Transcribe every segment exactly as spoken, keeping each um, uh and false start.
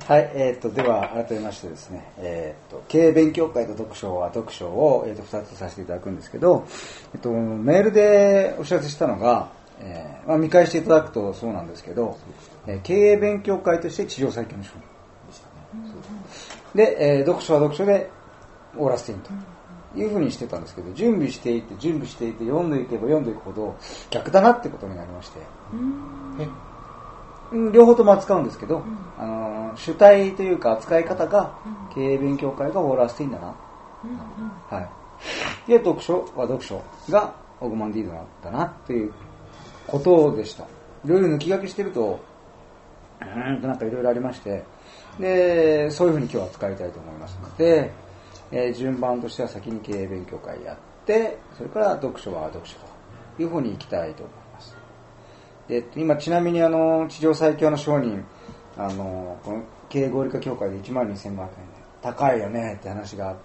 はい、えー、とでは改めましてですね、えー、と経営勉強会と読書は読書を、えー、とふたつさせていただくんですけど、えー、とメールでお知らせしたのが、えーまあ、見返していただくとそうなんですけど、えー、経営勉強会として地上最強の商品でしたね。で、えー、読書は読書でオーラスティンというふうにしてたんですけど、準備していて準備していて読んでいけば読んでいくほど逆だなってことになりまして、え両方とも扱うんですけど、うん、あの主体というか扱い方が、うん、経営勉強会がオーラスティンだな、うんうん、はい、で読書は読書がオグマンディードだなっていうことでした。いろいろ抜き書きしてるとうーんとなんかいろいろありまして、でそういうふうに今日は使いたいと思いますので、えー、順番としては先に経営勉強会やって、それから読書は読書というふうにいきたいと思います。で今ちなみにあの地上最強の商人、あのこの経営合理化協会でいちまんにせんごひゃくえんで高いよねって話があって、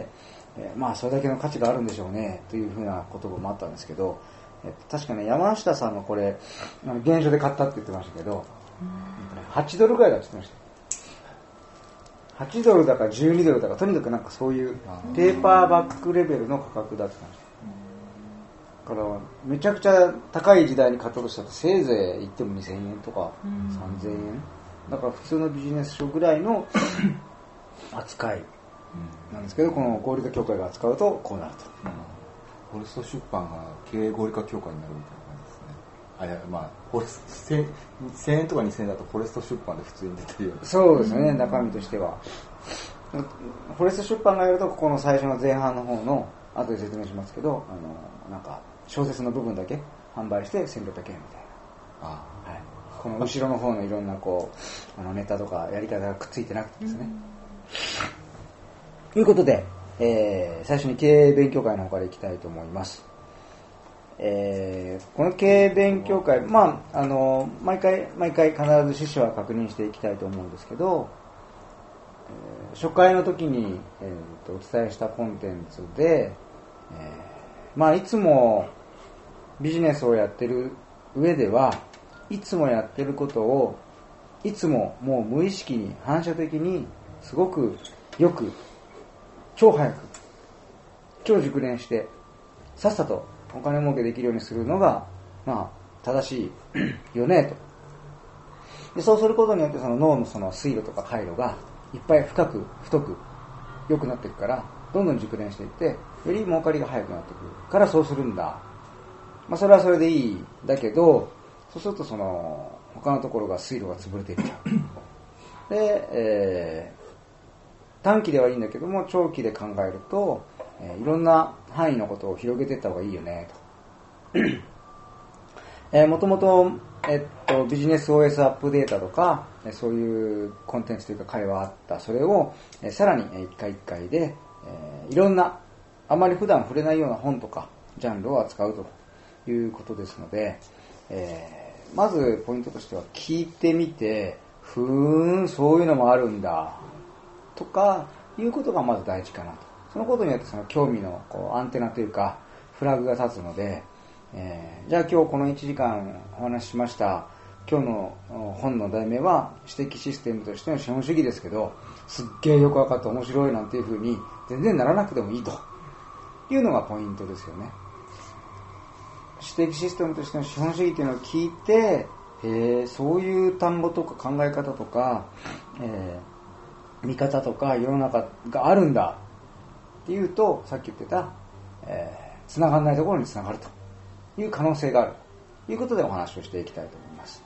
えー、まあそれだけの価値があるんでしょうねというふうな言葉もあったんですけど、えー、確かね山下さんのこれ現状で買ったって言ってましたけど、はちドルぐらいだって言ってました。はちドルだかじゅうにドルだか、とにかくなんかそういうペーパーバッグレベルの価格だって言ってました。だからめちゃくちゃ高い時代に買ったとしたらせいぜい言ってもにせんえんとかさんぜんえんだから普通のビジネス書ぐらいの扱いなんですけど、この合理化協会が扱うとこうなると、うん、 フォレスト出版が経営合理化協会になるみたいな感じですね。あ、いや、まあフォレストせんえんとかにせんえんだとフォレスト出版で普通に出てるような。 そうですね、中身としてはフォレスト出版がやるとここの最初の前半の方の後で説明しますけど、あのなんか小説の部分だけ販売してせんろっぴゃくえんみたいな、ああ、はい、この後ろの方のいろんなこうあのネタとかやり方がくっついてなくてですね、ということで、えー、最初に経営勉強会の方からいきたいと思います。えー、この経営勉強会、まああの毎回毎回必ず趣旨は確認していきたいと思うんですけど、えー、初回の時に、えー、とお伝えしたコンテンツで、えーまあいつもビジネスをやってる上ではいつもやってることをいつももう無意識に反射的にすごくよく超早く超熟練してさっさとお金儲けできるようにするのがまあ正しいよねと。でそうすることによってその脳のその水路とか回路がいっぱい深く太く良くなっていくから、どんどん熟練していってより儲かりが早くなってくるからそうするんだ。まあそれはそれでいいんだけど、そうするとその他のところが水路が潰れていっちゃう。で、えー、短期ではいいんだけども長期で考えると、えー、いろんな範囲のことを広げていった方がいいよねと。えー、もともと、えっと、ビジネス オーエス アップデータとかそういうコンテンツというか会話あった。それを、えー、さらに一回一回で、えー、いろんなあまり普段触れないような本とかジャンルを扱うということですので、えー、まずポイントとしては聞いてみて、ふーんそういうのもあるんだとかいうことがまず大事かなと。そのことによってその興味のこうアンテナというかフラグが立つので、えー、じゃあ今日このいちじかんお話ししました今日の本の題名は知的システムとしての資本主義ですけど、すっげーよく分かって面白いなんていう風に全然ならなくてもいいというのがポイントですよね。知的システムとしての資本主義っていうのを聞いて、えー、そういう単語とか考え方とか、えー、見方とか世の中があるんだっていうと、さっき言ってた、えー、繋がらないところに繋がるという可能性があるということでお話をしていきたいと思います。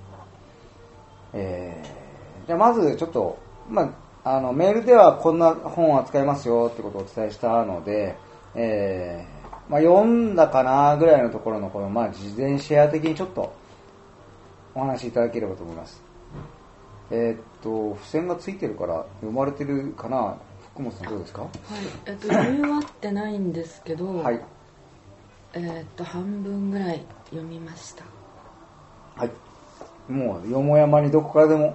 えー、じゃあまずちょっと、まあ、あのメールではこんな本を扱いますよってことをお伝えしたので、えーまあ、読んだかなぐらいのところのこの、まあ、事前シェア的にちょっとお話しいただければと思います。えー、っと付箋がついてるから読まれてるかな。福本さんどうですか？はい、 えっと読み終わってないんですけど、 はい、 えー、っと半分ぐらい読みました。 はい、もうよもやまにどこからでも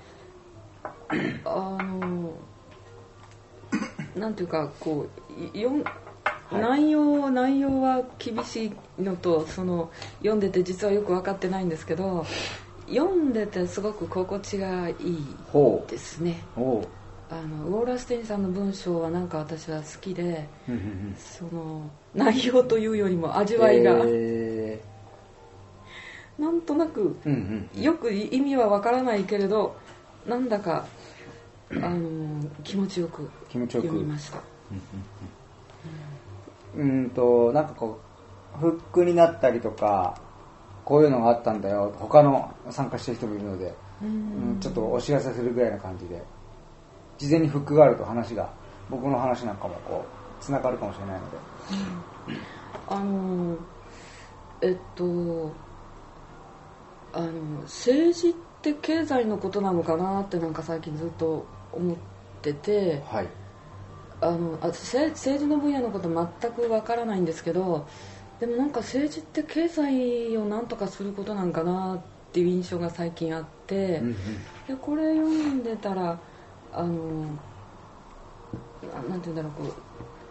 あのなんていうかこう読ん内容内容は厳しいのと、その読んでて実はよく分かってないんですけど、 読んでてすごく心地がいいですね。 ほうあのウォーラーステインさんの文章はなんか私は好きで、 うんうんうん、 その内容というよりも味わいが、えー、なんとなく、うんうん、よく意味はわからないけれどなんだかあの気持ちよく読みました。 うんうんうん、うんとなんかこうフックになったりとかこういうのがあったんだよ他の参加してる人もいるので、うんうん、ちょっとお知らせするぐらいな感じで事前にフックがあると話が僕の話なんかもこうつながるかもしれないので、 うん、あのえっとあの政治って経済のことなのかなってなんか最近ずっと思ってて、はい、あのあ政治の分野のこと全くわからないんですけどでもなんか政治って経済をなんとかすることなんかなっていう印象が最近あって、うんうん、でこれ読んでたらあのなんていうんだろうこう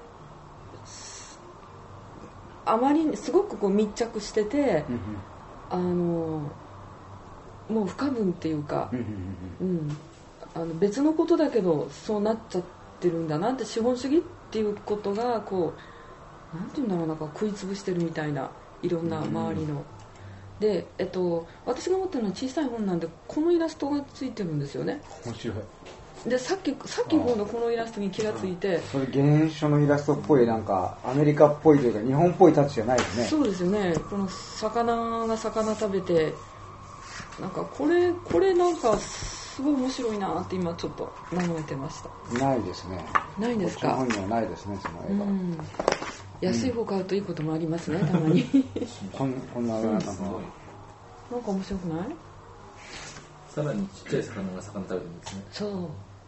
あまりすごくこう密着してて、うんうん、あのもう不可分っていうか、うんうんうん、あの別のことだけどそうなっちゃってるんだなって資本主義っていうことがこうなんていうんだろうなんか食いつぶしてるみたいないろんな周りの、うん、で、えっと、私が持ってるのは小さい本なんでこのイラストがついてるんですよね。 面白い。 でさっきさっきの方のこのイラストに気がついてそれ原書のイラストっぽいなんかアメリカっぽいというか日本っぽいタッチじゃないですね。 そうですよね。この魚が魚食べてなんかこれこれなんかすごい面白いなって今ちょっと眺めてました。 ないですね。 ないですか。 こっちの本にはないですねその絵が、うん、 安い方買うといいこともありますね、うん、たまにこんこんななんかなんか面白くない？ さらにちっちゃい魚が魚食べてるんですね。 そう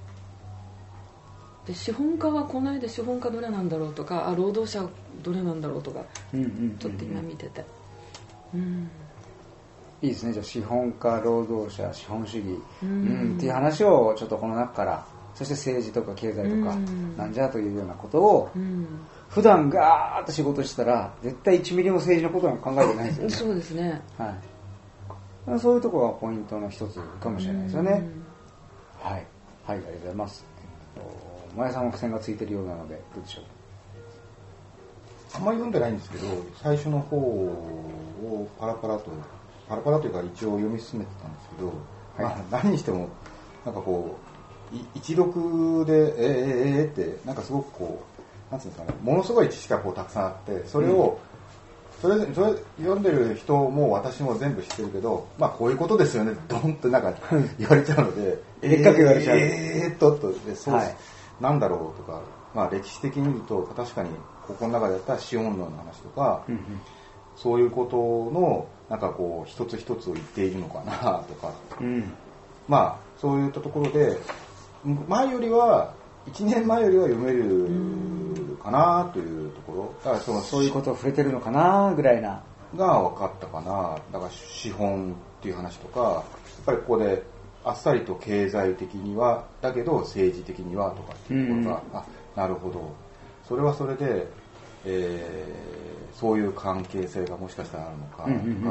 で資本家はこの間資本家どれなんだろうとかあ労働者どれなんだろうとか、うんうんうんうん、ちょっと今見てて、うん、 いいですね。じゃあ資本家労働者資本主義、うんうん、っていう話をちょっとこの中からそして政治とか経済とか、うん、なんじゃというようなことを、うん、普段ガーッと仕事したら絶対いちミリも政治のことなんか考えてないですよね。 そうですね、 はい、そういうところがポイントの一つかもしれないですよね、うん、はい、はい、ありがとうございます。前さんも付箋がついてるようなのでどうでしょう。 あんまり読んでないんですけど最初の方をパラパラとパラパラというか一応読み進めてたんですけど、はいまあ、何にしてもなんかこう一読でえー、えー、えー、ってなんかすごくこうなんていうんですかねものすごい知識がこうたくさんあってそれを、うん、それそれ読んでる人も私も全部知ってるけどまあこういうことですよねドンってなんか言われちゃうのででっかく言われちゃうえーっとっとでそう、はいなんだろうとか、まあ、歴史的に見ると確かにここの中でやった資本論の話とか、うんうん、そういうことのなんかこう一つ一つを言っているのかなとか、うん、まあそういったところで前よりはいちねんまえよりは読めるかなというところだからそのそういうことを触れてるのかなぐらいなが分かったかな。だから資本っていう話とかやっぱりここであっさりと経済的にはだけど政治的にはとかっていうところが、うん、あなるほどそれはそれで、えー、そういう関係性がもしかしたらあるのかとか、うんうんうんうん、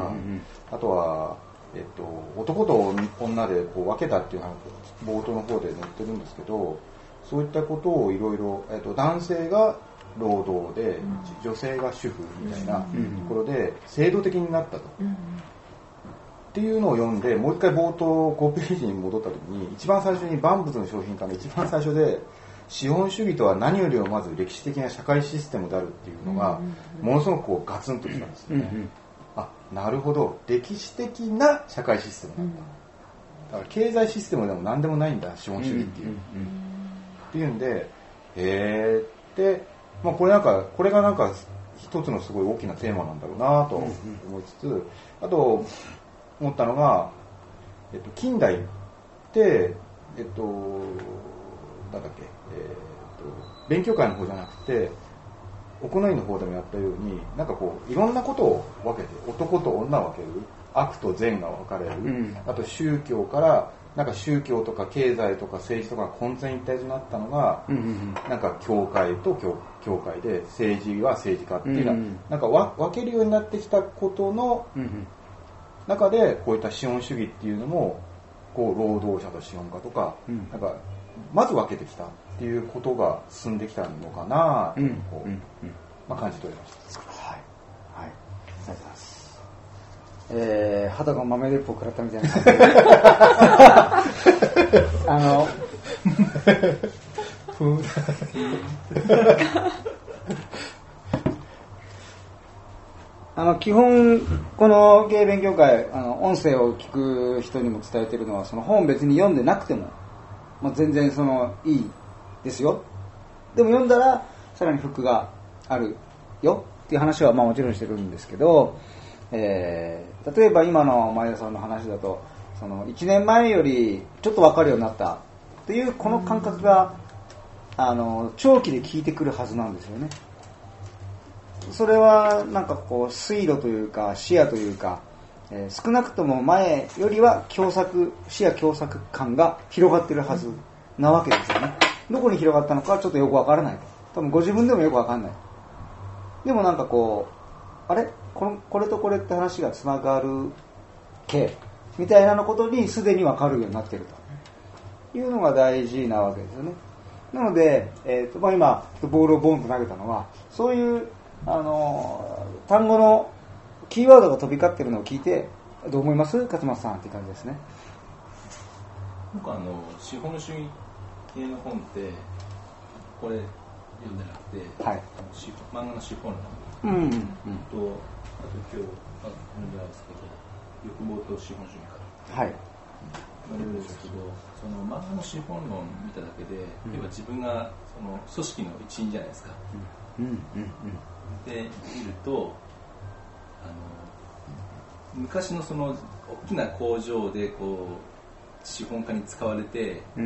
あとは、えっと、男と女でこう分けたっていうのは冒頭の方で載ってるんですけどそういったことをいろいろ男性が労働で、うん、女性が主婦みたいなところで制度的になったと。うんうんっていうのを読んでもう一回冒頭ごページに戻った時に一番最初に万物の商品化の一番最初で資本主義とは何よりもまず歴史的な社会システムであるっていうのがものすごくこうガツンときたんですよね、うんうん、あなるほど歴史的な社会システムなんだ、だから経済システムでも何でもないんだ資本主義っていう、うんうんうん、っていうんでへーって、まあ、これなんかこれがなんか一つのすごい大きなテーマなんだろうなと思いつつあと思ったのが、えっと、近代って、えっと、なんだっけ、えっと、勉強会の方じゃなくて、奥の院の方でもやったように、なんかこう、いろんなことを分けて、男と女を分ける、悪と善が分かれる、うん、あと宗教から、なんか宗教とか経済とか政治とか混然一体となったのが、うんうんうん、なんか教会と 教, 教会で、政治は政治家っていうのは、うんうん、なんか分けるようになってきたことの、うんうん中でこういった資本主義っていうのもこう労働者と資本家とか、うん、なんかまず分けてきたっていうことが進んできたのかなと、うんこううんうんまあ、感じておりました。 はい、はい、ありがとうございます。えー、肌が豆鉄砲食らったみたいな感じであのあの基本この経営勉強会あの音声を聞く人にも伝えているのはその本別に読んでなくても、まあ、全然そのいいですよ。でも読んだらさらにフックがあるよっていう話はまあもちろんしてるんですけど、えー、例えば今の前田さんの話だとそのいちねんまえよりちょっと分かるようになったというこの感覚があの長期で効いてくるはずなんですよね。それはなんかこう水路というか視野というか、えー、少なくとも前よりは狭窄視野狭窄感が広がっているはずなわけですよね。どこに広がったのかはちょっとよくわからない。多分ご自分でもよくわかんない。でもなんかこうあれこのこれとこれって話がつながる系みたいなのことにすでにわかるようになっているというのが大事なわけですよね。なので、えーとまあ、今ボールをボンと投げたのはそういうあの単語のキーワードが飛び交っているのを聞いてどう思います勝松さんっていう感じですね。 僕はあの資本主義系の本ってこれ読んでなくて、はい、あの漫画の資本論、うんうん、とあと今日まず読んでないですけど欲望と資本主義から、はい読んでるんですけどその漫画の資本論見ただけで、うん、要は自分がその組織の一員じゃないですか、うんうんうんで見るとあの昔のその大きな工場でこう資本家に使われて、うん、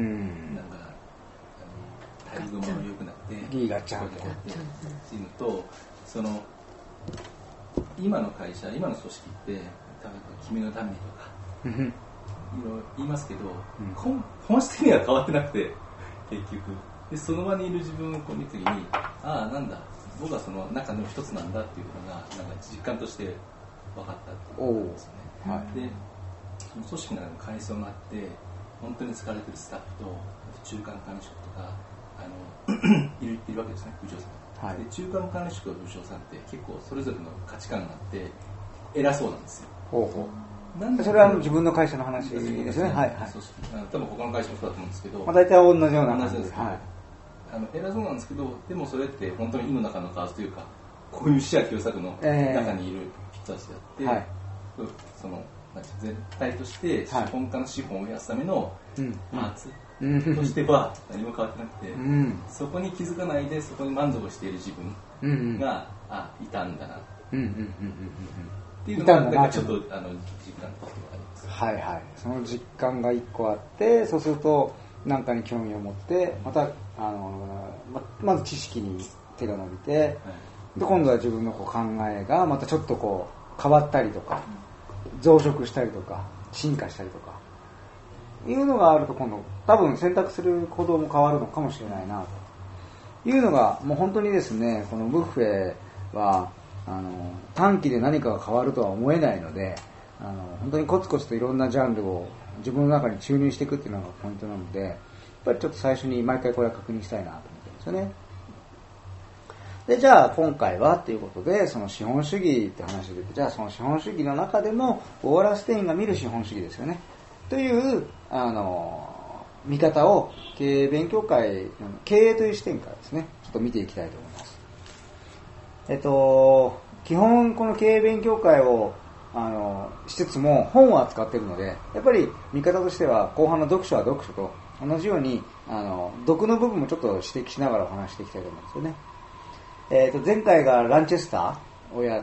なんか待遇も良くなってリーガちゃんっていうのとその今の会社今の組織って君のためにとかいろいろ言いますけど、うん、本, 本質的には変わってなくて結局でその場にいる自分をこう見た時にああなんだ僕はその中の一つなんだっていうのがなんか実感として分かったっていうことですよね、はい、でその組織の中の階層があって本当に使われているスタッフと中間管理職とかあのい, るいるわけですね部長さん、はい、で中間管理職と部長さんって結構それぞれの価値観があって偉そうなんですよ。ほうほうなんそれは自分の会社の話ですね。はいはい。 そうそう多分他の会社もそうだと思うんですけど、 まあ、大体同じような感じです。 はいあの偉そうなんですけど、でもそれって本当に井の中の蛙というか、こういう視野狭窄の中にいる人たちであって、えーはい、その全体として資本家の資本を増やすためのパーツとしては何も変わってなくて、うん、そこに気づかないでそこに満足している自分が、うん、あいたんだなっていうのがなんかちょっとあの実感としてはあります。 はいはい。その実感が一個あって、そうすると何かに興味を持ってまたあの ま, まず知識に手が伸びて、はい、で今度は自分のこう考えがまたちょっとこう変わったりとか、うん、増殖したりとか進化したりとかいうのがあると今度多分選択する行動も変わるのかもしれないなというのがもう本当にですねこのブッフェはあの短期で何かが変わるとは思えないのであの本当にコツコツといろんなジャンルを自分の中に注入していくっていうのがポイントなのでやっぱりちょっと最初に毎回これは確認したいなと思ってるんですよね。でじゃあ今回はということでその資本主義って話でじゃあその資本主義の中でもウォーラステインが見る資本主義ですよねというあの見方を経営勉強会経営という視点からですねちょっと見ていきたいと思います。えっと基本この経営勉強会をあのしつつも本を扱っているのでやっぱり見方としては後半の読書は読書と同じようにあの読の部分もちょっと指摘しながらお話していきたいと思うんですよね。えー、と前回がランチェスターをやって、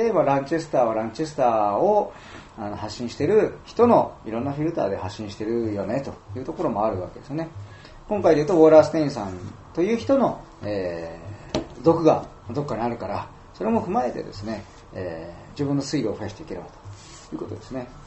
まあ、ランチェスターはランチェスターをあの発信している人のいろんなフィルターで発信してるよねというところもあるわけですよね。今回でいうとウォーラーステインさんという人の、えー、読がどっかにあるからそれも踏まえてですね、えー、自分の推理を増やしていければということですね。